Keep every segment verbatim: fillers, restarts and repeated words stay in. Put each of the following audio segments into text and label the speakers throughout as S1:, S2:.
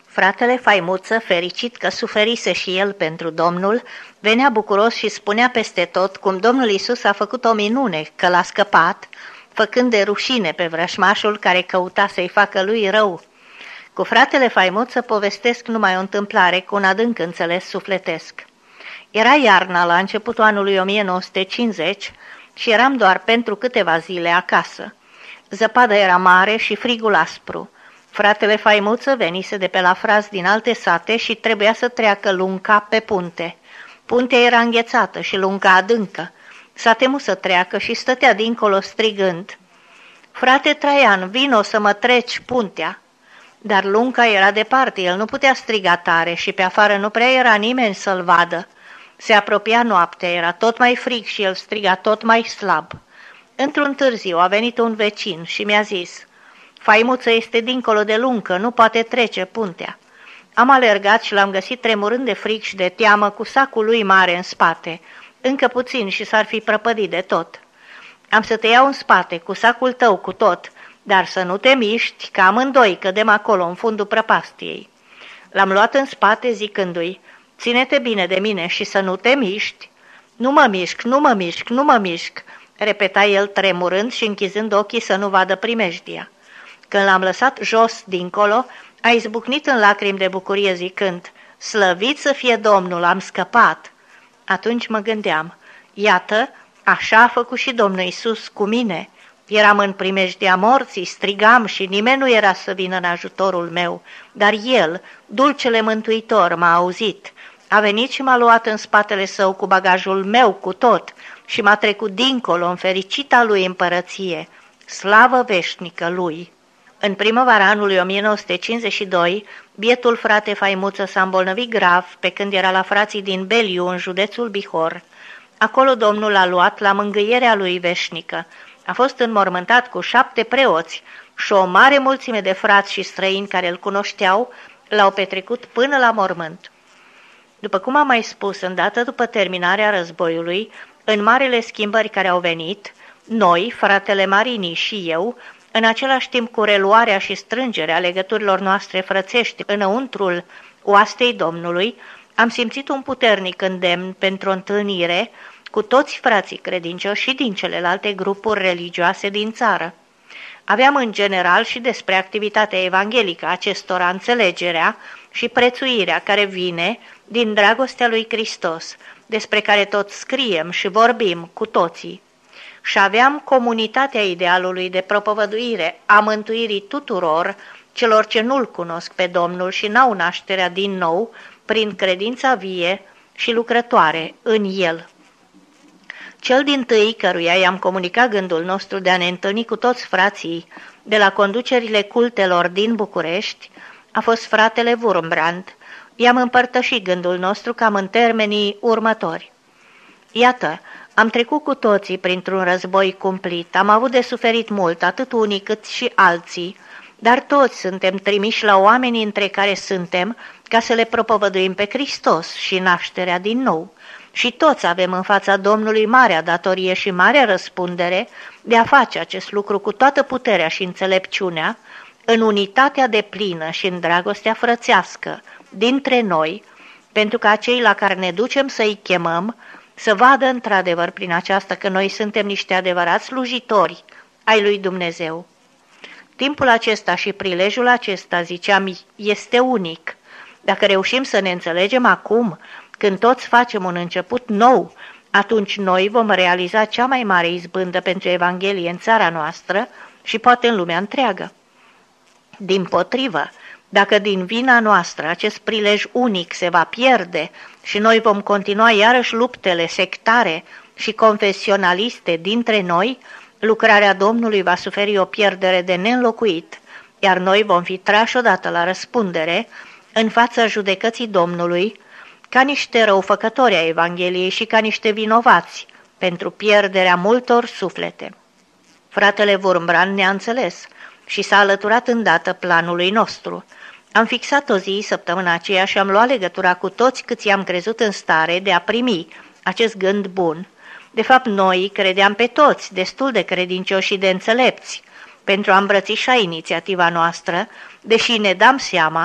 S1: Fratele Faimuță, fericit că suferise și el pentru Domnul, venea bucuros și spunea peste tot cum Domnul Iisus a făcut o minune, că l-a scăpat, făcând de rușine pe vrășmașul care căuta să-i facă lui rău. Cu fratele Faimuță povestesc numai o întâmplare cu un adânc înțeles sufletesc. Era iarna la începutul anului o mie nouă sute cincizeci și eram doar pentru câteva zile acasă. Zăpada era mare și frigul aspru. Fratele Faimuță venise de pe la fraz din alte sate și trebuia să treacă lunca pe punte. Puntea era înghețată și lunca adâncă. S-a temut să treacă și stătea dincolo strigând: "Frate Traian, vino să mă treci puntea!" Dar lunca era departe, el nu putea striga tare și pe afară nu prea era nimeni să-l vadă. Se apropia noaptea, era tot mai frig și el striga tot mai slab. Într-un târziu a venit un vecin și mi-a zis: "Faimuță este dincolo de luncă, nu poate trece puntea." Am alergat și l-am găsit tremurând de frig și de teamă, cu sacul lui mare în spate. Încă puțin și s-ar fi prăpădit de tot. "Am să te iau în spate, cu sacul tău, cu tot, dar să nu te miști, că amândoi cădem acolo, în fundul prăpastiei." L-am luat în spate zicându-i: "Ține-te bine de mine și să nu te miști." "Nu mă mișc, nu mă mișc, nu mă mișc," repeta el tremurând și închizând ochii să nu vadă primejdia. Când l-am lăsat jos dincolo, a izbucnit în lacrimi de bucurie zicând: "Slăvit să fie Domnul, am scăpat!" Atunci mă gândeam: iată, așa a făcut și Domnul Iisus cu mine. Eram în primejdia morții, strigam și nimeni nu era să vină în ajutorul meu, dar El, dulcele Mântuitor, m-a auzit. A venit și m-a luat în spatele său cu bagajul meu, cu tot, și m-a trecut dincolo în fericita lui împărăție. Slavă veșnică lui! În primăvara anului o mie nouă sute cincizeci și doi, bietul frate Faimuță s-a îmbolnăvit grav pe când era la frații din Beliu, în județul Bihor. Acolo Domnul l-a luat la mângâierea lui veșnică. A fost înmormântat cu șapte preoți și o mare mulțime de frați și străini care îl cunoșteau l-au petrecut până la mormânt. După cum am mai spus, îndată după terminarea războiului, în marele schimbări care au venit, noi, fratele Marini și eu, în același timp cu reluarea și strângerea legăturilor noastre frățești înăuntrul oastei Domnului, am simțit un puternic îndemn pentru o întâlnire cu toți frații credincioși și din celelalte grupuri religioase din țară. Aveam în general și despre activitatea evanghelică acestora înțelegerea și prețuirea care vine din dragostea lui Hristos, despre care tot scriem și vorbim cu toții. Și aveam comunitatea idealului de propovăduire a mântuirii tuturor celor ce nu-L cunosc pe Domnul și n-au nașterea din nou prin credința vie și lucrătoare în El. Cel dintâi căruia i-am comunicat gândul nostru de a ne întâlni cu toți frații de la conducerile cultelor din București a fost fratele Wurmbrand. I-am împărtășit gândul nostru cam în termenii următori. Iată, am trecut cu toții printr-un război cumplit, am avut de suferit mult, atât unii cât și alții, dar toți suntem trimiși la oamenii între care suntem ca să le propovăduim pe Hristos și nașterea din nou. Și toți avem în fața Domnului marea datorie și marea răspundere de a face acest lucru cu toată puterea și înțelepciunea, în unitatea deplină și în dragostea frățească dintre noi, pentru ca cei la care ne ducem să-i chemăm să vadă într-adevăr prin aceasta că noi suntem niște adevărați slujitori ai lui Dumnezeu. Timpul acesta și prilejul acesta, ziceam, este unic. Dacă reușim să ne înțelegem acum, când toți facem un început nou, atunci noi vom realiza cea mai mare izbândă pentru Evanghelie în țara noastră și poate în lumea întreagă. Dimpotrivă, dacă din vina noastră acest prilej unic se va pierde și noi vom continua iarăși luptele sectare și confesionaliste dintre noi, lucrarea Domnului va suferi o pierdere de neînlocuit, iar noi vom fi trași odată la răspundere în fața judecății Domnului, ca niște răufăcători ai Evangheliei și ca niște vinovați pentru pierderea multor suflete. Fratele Wurmbrand ne-a înțeles și s-a alăturat îndată planului nostru. Am fixat o zi săptămâna aceea și am luat legătura cu toți câți i-am crezut în stare de a primi acest gând bun. De fapt, noi credeam pe toți, destul de credincioși și de înțelepți, pentru a îmbrățișa inițiativa noastră, deși ne dam seama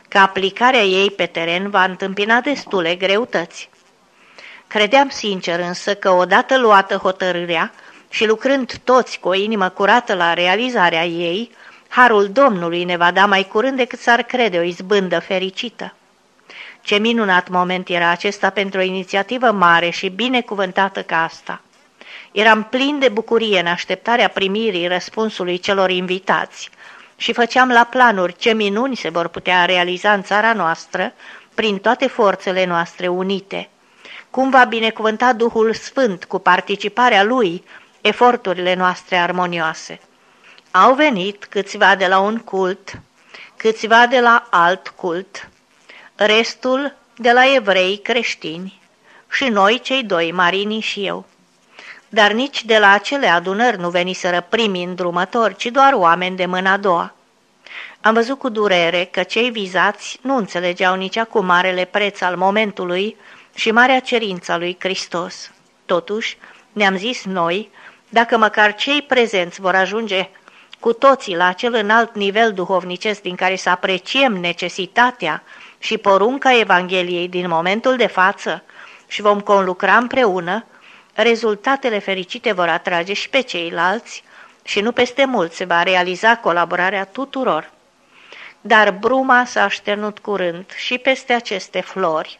S1: că aplicarea ei pe teren va întâmpina destule greutăți. Credeam sincer însă că odată luată hotărârea și lucrând toți cu o inimă curată la realizarea ei, harul Domnului ne va da mai curând decât s-ar crede o izbândă fericită. Ce minunat moment era acesta pentru o inițiativă mare și binecuvântată ca asta! Eram plin de bucurie în așteptarea primirii răspunsului celor invitați și făceam la planuri ce minuni se vor putea realiza în țara noastră prin toate forțele noastre unite. Cum va binecuvânta Duhul Sfânt cu participarea Lui eforturile noastre armonioase. Au venit câțiva de la un cult, câțiva de la alt cult, restul de la evrei creștini și noi cei doi, Marini și eu. Dar nici de la acele adunări nu veniseră primii îndrumători, ci doar oameni de mâna a doua. Am văzut cu durere că cei vizați nu înțelegeau nici acum marele preț al momentului și marea cerință a lui Hristos. Totuși, ne-am zis noi, dacă măcar cei prezenți vor ajunge cu toții la acel înalt nivel duhovnicesc din care să apreciem necesitatea și porunca Evangheliei din momentul de față și vom conlucra împreună, rezultatele fericite vor atrage și pe ceilalți și nu peste mult se va realiza colaborarea tuturor. Dar bruma s-a așternut curând și peste aceste flori.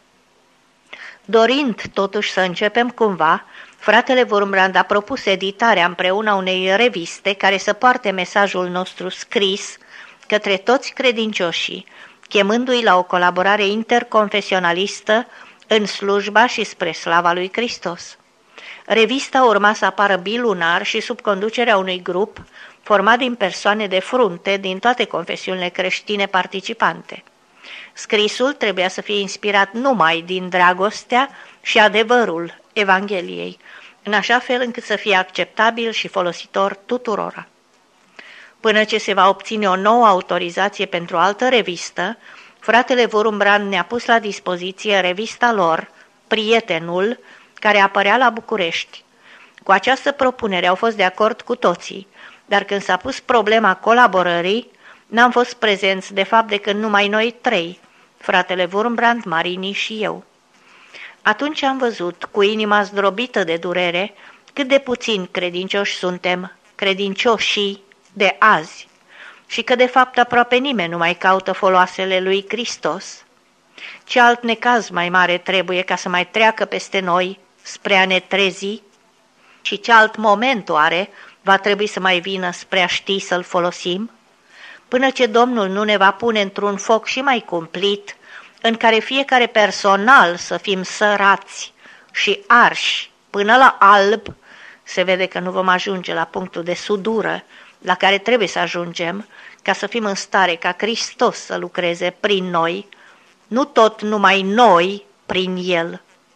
S1: Dorind totuși să începem cumva, fratele Wurmbrand a propus editarea împreună unei reviste care să poarte mesajul nostru scris către toți credincioșii, chemându-i la o colaborare interconfesionalistă în slujba și spre slava lui Hristos. Revista urma să apară bilunar și sub conducerea unui grup format din persoane de frunte din toate confesiunile creștine participante. Scrisul trebuia să fie inspirat numai din dragostea și adevărul Evangheliei, în așa fel încât să fie acceptabil și folositor tuturora. Până ce se va obține o nouă autorizație pentru o altă revistă, fratele Wurmbrand ne-a pus la dispoziție revista lor, Prietenul, care apărea la București. Cu această propunere au fost de acord cu toții, dar când s-a pus problema colaborării, n-am fost prezenți de fapt decât numai noi trei, fratele Wurmbrand, Marini și eu. Atunci am văzut, cu inima zdrobită de durere, cât de puțini credincioși suntem, credincioșii de azi, și că de fapt aproape nimeni nu mai caută foloasele lui Hristos. Ce alt necaz mai mare trebuie ca să mai treacă peste noi spre a ne trezi? Și ce alt moment oare va trebui să mai vină spre a ști să-l folosim? Până ce Domnul nu ne va pune într-un foc și mai cumplit, în care fiecare personal să fim sărați și arși până la alb, se vede că nu vom ajunge la punctul de sudură la care trebuie să ajungem ca să fim în stare ca Hristos să lucreze prin noi, nu tot numai noi prin El.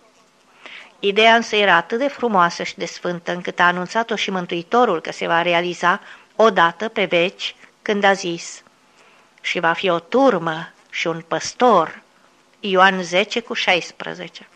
S1: Ideea însă era atât de frumoasă și de sfântă încât a anunțat-o și Mântuitorul că se va realiza odată pe veci când a zis: și va fi o turmă și un păstor. Ioan zece cu șaisprezece.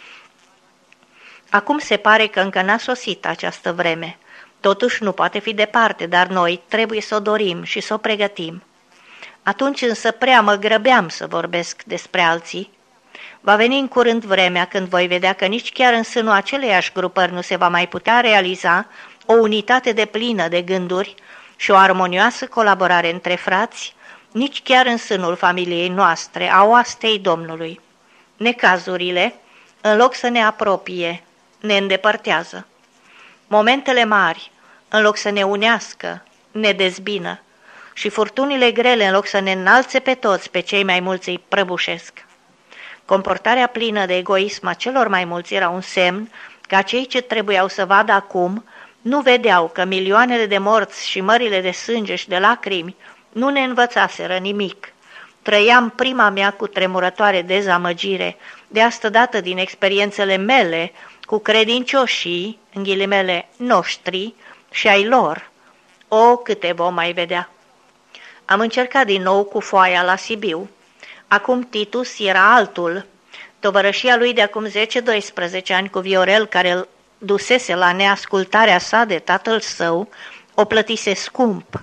S1: Acum se pare că încă n-a sosit această vreme. Totuși nu poate fi departe, dar noi trebuie să o dorim și să o pregătim. Atunci însă prea mă grăbeam să vorbesc despre alții. Va veni în curând vremea când voi vedea că nici chiar în sânul aceleiași grupări nu se va mai putea realiza o unitate deplină de gânduri și o armonioasă colaborare între frați, nici chiar în sânul familiei noastre, a oastei Domnului. Necazurile, în loc să ne apropie, ne îndepărtează. Momentele mari, în loc să ne unească, ne dezbină și furtunile grele, în loc să ne înalțe pe toți, pe cei mai mulți îi prăbușesc. Comportarea plină de egoism a celor mai mulți era un semn că cei ce trebuiau să vadă acum nu vedeau că milioanele de morți și mările de sânge și de lacrimi nu ne învățaseră nimic. Trăiam prima mea cu tremurătoare dezamăgire, de asta dată din experiențele mele cu credincioșii, în ghilimele, noștri și ai lor. O, câte vom mai vedea! Am încercat din nou cu foaia la Sibiu. Acum Titus era altul. Tovărășia lui de acum zece-doisprezece ani cu Viorel, care îl dusese la neascultarea sa de tatăl său, o plătise scump,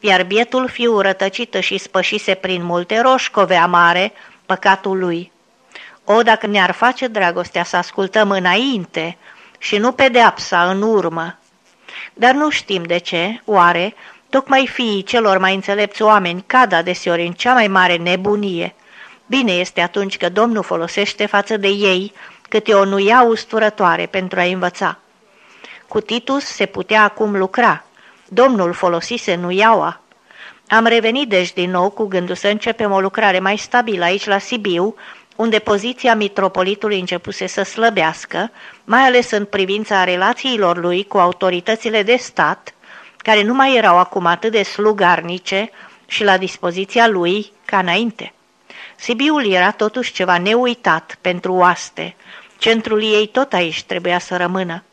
S1: iar bietul fiu rătăcită și spășise prin multe roșcove amare păcatul lui. O, dacă ne-ar face dragostea să ascultăm înainte și nu pedeapsa în urmă! Dar nu știm de ce, oare, tocmai fiii celor mai înțelepți oameni cad adeseori în cea mai mare nebunie. Bine este atunci că Domnul folosește față de ei câte o nuia usturătoare pentru a învăța. Cu Titus se putea acum lucra. Domnul folosise nuiaua. Am revenit deci din nou cu gândul să începem o lucrare mai stabilă aici la Sibiu, unde poziția mitropolitului începuse să slăbească, mai ales în privința relațiilor lui cu autoritățile de stat, care nu mai erau acum atât de slugarnice și la dispoziția lui ca înainte. Sibiul era totuși ceva neuitat pentru oaste. Centrul ei tot aici trebuia să rămână.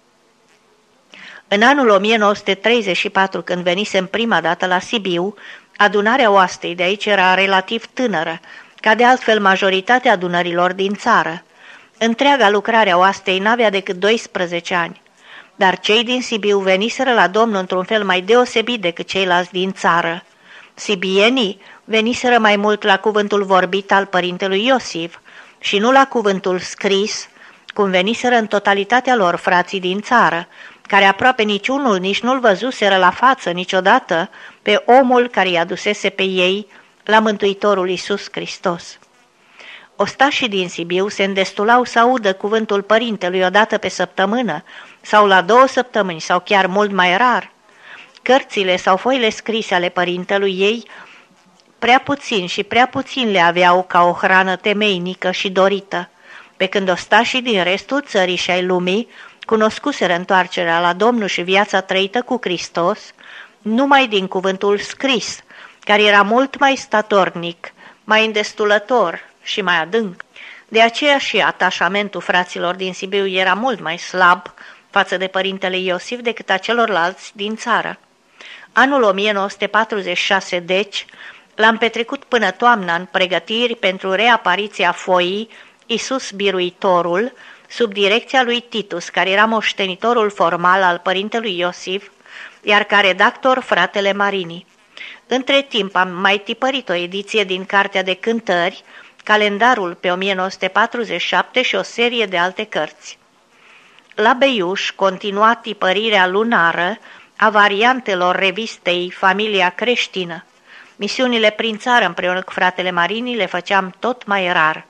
S1: În anul o mie nouă sute treizeci și patru, când venisem prima dată la Sibiu, adunarea oastei de aici era relativ tânără, ca de altfel majoritatea adunărilor din țară. Întreaga lucrare a oastei n-avea decât doisprezece ani, dar cei din Sibiu veniseră la Domnul într-un fel mai deosebit decât ceilalți din țară. Sibienii veniseră mai mult la cuvântul vorbit al părintelui Iosif și nu la cuvântul scris, cum veniseră în totalitatea lor frații din țară, care aproape niciunul nici nu-l văzuseră la față niciodată pe omul care i-a dusese pe ei la Mântuitorul Iisus Hristos. Ostașii din Sibiu se îndestulau să audă cuvântul părintelui odată pe săptămână, sau la două săptămâni, sau chiar mult mai rar. Cărțile sau foile scrise ale părintelui ei prea puțin și prea puțin le aveau ca o hrană temeinică și dorită, pe când ostașii din restul țării și ai lumii cunoscuseră întoarcerea la Domnul și viața trăită cu Hristos numai din cuvântul scris, care era mult mai statornic, mai îndestulător și mai adânc. De aceea și atașamentul fraților din Sibiu era mult mai slab față de părintele Iosif decât a celorlalți din țară. Anul o mie nouă sute patruzeci și șase, deci, l-am petrecut până toamna în pregătiri pentru reapariția foii Iisus Biruitorul, sub direcția lui Titus, care era moștenitorul formal al părintelui Iosif, iar ca redactor fratele Marini. Între timp am mai tipărit o ediție din Cartea de Cântări, calendarul pe o mie nouă sute patruzeci și șapte și o serie de alte cărți. La Beiuș continua tipărirea lunară a variantelor revistei Familia Creștină. Misiunile prin țară împreună cu fratele Marini le făceam tot mai rar.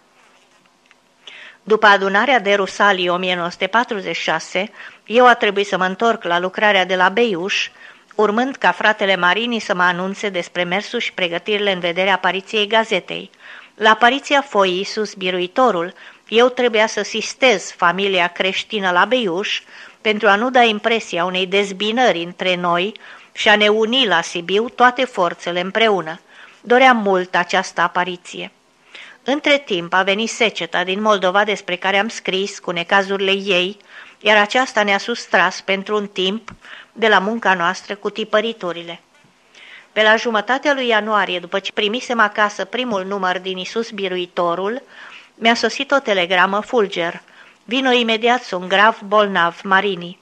S1: După adunarea de Rusalii o mie nouă sute patruzeci și șase, eu a trebuit să mă întorc la lucrarea de la Beiuș, urmând ca fratele Marini să mă anunțe despre mersul și pregătirile în vederea apariției gazetei. La apariția foii Iisus Biruitorul, eu trebuia să sistez Familia Creștină la Beiuș pentru a nu da impresia unei dezbinări între noi și a ne uni la Sibiu toate forțele împreună. Doream mult această apariție. Între timp a venit seceta din Moldova despre care am scris cu necazurile ei, iar aceasta ne-a sustras pentru un timp de la munca noastră cu tipăriturile. Pe la jumătatea lui ianuarie, după ce primisem acasă primul număr din Iisus Biruitorul, mi-a sosit o telegramă fulger. Vino imediat, sunt grav bolnav, Marini.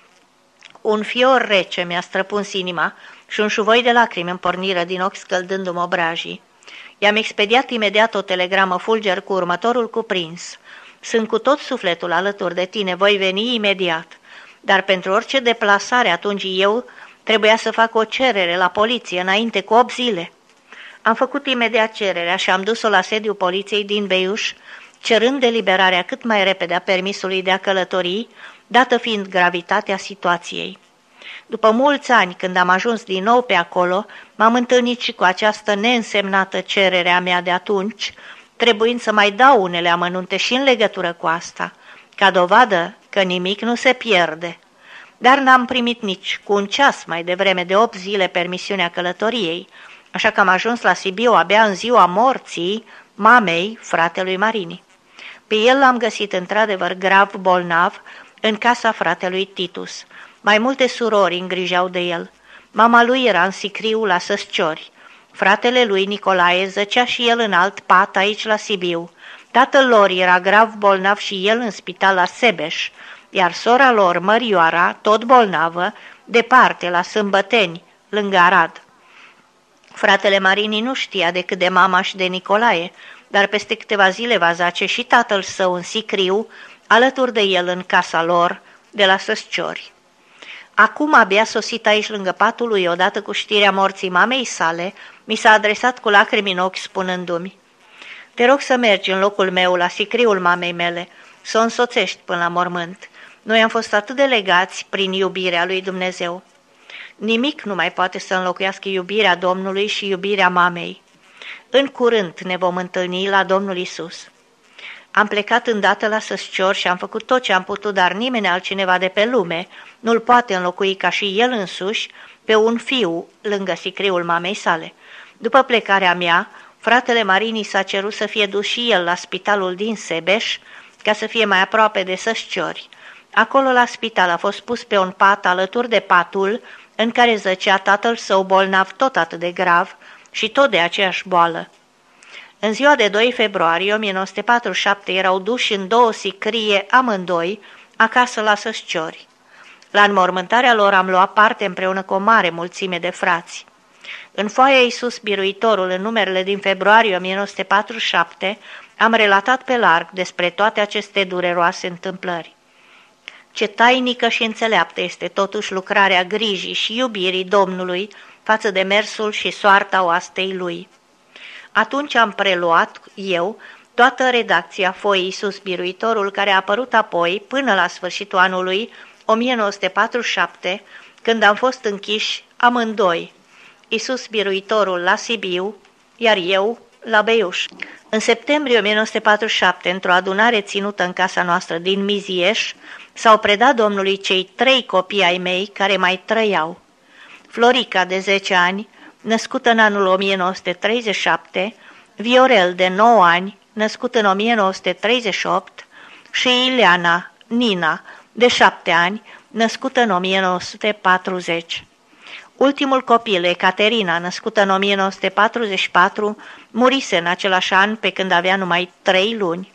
S1: Un fior rece mi-a străpuns inima și un șuvoi de lacrimi îmi porniră din ochi scăldându-mi obrajii. I-am expediat imediat o telegramă fulger cu următorul cuprins. Sunt cu tot sufletul alături de tine, voi veni imediat. Dar pentru orice deplasare atunci eu trebuia să fac o cerere la poliție înainte cu opt zile. Am făcut imediat cererea și am dus-o la sediul poliției din Beiuș, cerând eliberarea cât mai repede a permisului de a călători, dată fiind gravitatea situației. După mulți ani, când am ajuns din nou pe acolo, m-am întâlnit și cu această neînsemnată cerere a mea de atunci, trebuind să mai dau unele amănunte și în legătură cu asta, ca dovadă că nimic nu se pierde. Dar n-am primit nici cu un ceas mai devreme de opt zile permisiunea călătoriei, așa că am ajuns la Sibiu abia în ziua morții mamei fratelui Marini. Pe el l-am găsit într-adevăr grav bolnav în casa fratelui Titus. Mai multe surori îngrijau de el. Mama lui era în sicriu la Săsciori. Fratele lui Nicolae zăcea și el în alt pat aici la Sibiu. Tatăl lor era grav bolnav și el în spital la Sebeș, iar sora lor, Mărioara, tot bolnavă, departe la Sâmbăteni, lângă Arad. Fratele Marini nu știa decât de mama și de Nicolae, dar peste câteva zile va zace și tatăl său în sicriu, alături de el în casa lor, de la Săsciori. Acum, abia sosit aici lângă patul lui, odată cu știrea morții mamei sale, mi s-a adresat cu lacrimi în ochi, spunându-mi: te rog să mergi în locul meu la sicriul mamei mele, să o însoțești până la mormânt. Noi am fost atât de legați prin iubirea lui Dumnezeu. Nimic nu mai poate să înlocuiască iubirea Domnului și iubirea mamei. În curând ne vom întâlni la Domnul Isus. Am plecat îndată la Săsciori și am făcut tot ce am putut, dar nimeni altcineva de pe lume nu-l poate înlocui ca și el însuși pe un fiu lângă sicriul mamei sale. După plecarea mea, fratele Marini s-a cerut să fie dus și el la spitalul din Sebeș, ca să fie mai aproape de Săsciori. Acolo, la spital, a fost pus pe un pat alături de patul în care zăcea tatăl său bolnav tot atât de grav și tot de aceeași boală. În ziua de doi februarie o mie nouă sute patruzeci și șapte erau duși în două sicrie amândoi acasă la Săsciori. La înmormântarea lor am luat parte împreună cu o mare mulțime de frați. În foaia Iisus Biruitorul, în numerele din februarie o mie nouă sute patruzeci și șapte, am relatat pe larg despre toate aceste dureroase întâmplări. Ce tainică și înțeleaptă este totuși lucrarea grijii și iubirii Domnului față de mersul și soarta oastei lui. Atunci am preluat eu toată redacția foii Iisus Biruitorul, care a apărut apoi până la sfârșitul anului o mie nouă sute patruzeci și șapte, când am fost închiși amândoi, Iisus Biruitorul la Sibiu, iar eu la Beiuș. În septembrie o mie nouă sute patruzeci și șapte, într-o adunare ținută în casa noastră din Mizieș, s-au predat Domnului cei trei copii ai mei care mai trăiau. Florica, de zece ani, născută în anul o mie nouă sute treizeci și șapte, Viorel, de nouă ani, născut în o mie nouă sute treizeci și opt, și Ileana, Nina, de șapte ani, născută în o mie nouă sute patruzeci. Ultimul copil, Ecaterina, născută în o mie nouă sute patruzeci și patru, murise în același an pe când avea numai trei luni.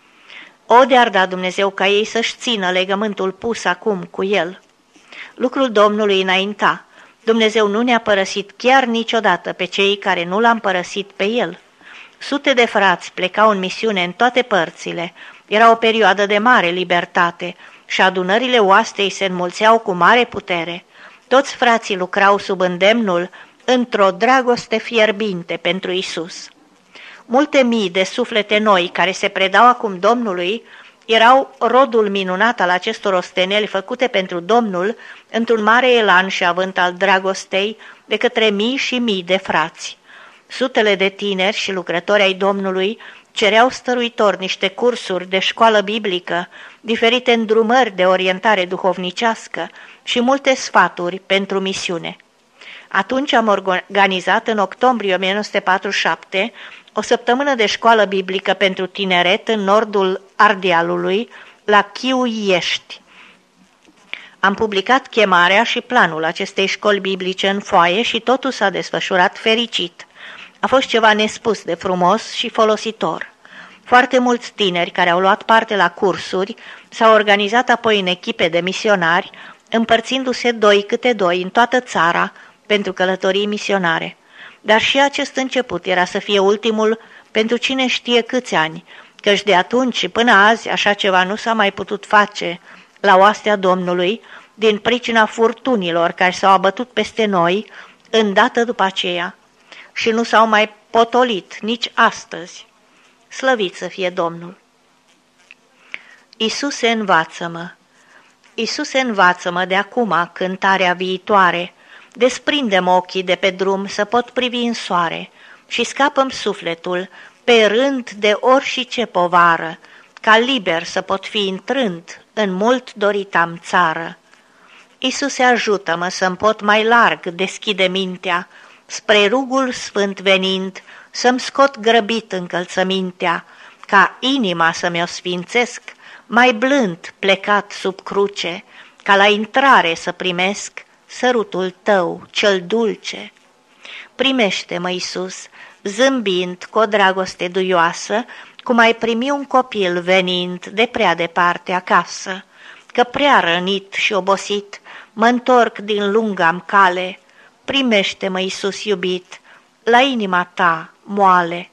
S1: O, de-ar da Dumnezeu ca ei să-și țină legământul pus acum cu el. Lucrul Domnului înainta. Dumnezeu nu ne-a părăsit chiar niciodată pe cei care nu l-am părăsit pe el. Sute de frați plecau în misiune în toate părțile. Era o perioadă de mare libertate și adunările oastei se înmulțeau cu mare putere. Toți frații lucrau sub îndemnul într-o dragoste fierbinte pentru Isus. Multe mii de suflete noi care se predau acum Domnului erau rodul minunat al acestor osteneli făcute pentru Domnul într-un mare elan și avânt al dragostei de către mii și mii de frați. Sutele de tineri și lucrători ai Domnului cereau stăruitor niște cursuri de școală biblică, diferite îndrumări de orientare duhovnicească și multe sfaturi pentru misiune. Atunci am organizat în octombrie o mie nouă sute patruzeci și șapte o săptămână de școală biblică pentru tineret în nordul Ardealului, la Chiuiești. Am publicat chemarea și planul acestei școli biblice în foaie și totul s-a desfășurat fericit. A fost ceva nespus de frumos și folositor. Foarte mulți tineri care au luat parte la cursuri s-au organizat apoi în echipe de misionari, împărțindu-se doi câte doi în toată țara pentru călătorii misionare. Dar și acest început era să fie ultimul pentru cine știe câți ani, căci de atunci și până azi așa ceva nu s-a mai putut face la oastea Domnului din pricina furtunilor care s-au abătut peste noi îndată după aceea și nu s-au mai potolit nici astăzi. Slăvit să fie Domnul! Iisuse, învață-mă! Iisuse, învață-mă de acum cântarea viitoare, desprinde-mă ochii de pe drum să pot privi în soare și scapă-mi sufletul pe rând de orice povară, ca liber să pot fi intrând în mult doritam țară. Iisuse, ajută-mă să-mi pot mai larg deschide mintea, spre rugul sfânt venind, să-mi scot grăbit încălțămintea, ca inima să mi-o sfințesc, mai blând plecat sub cruce, ca la intrare să primesc sărutul tău cel dulce. Primește-mă, Iisus, zâmbind cu o dragoste duioasă, cum ai primi un copil venind de prea departe acasă, că prea rănit și obosit mă întorc din lunga-mi cale. Primește-mă, Iisus iubit, la inima ta, moale,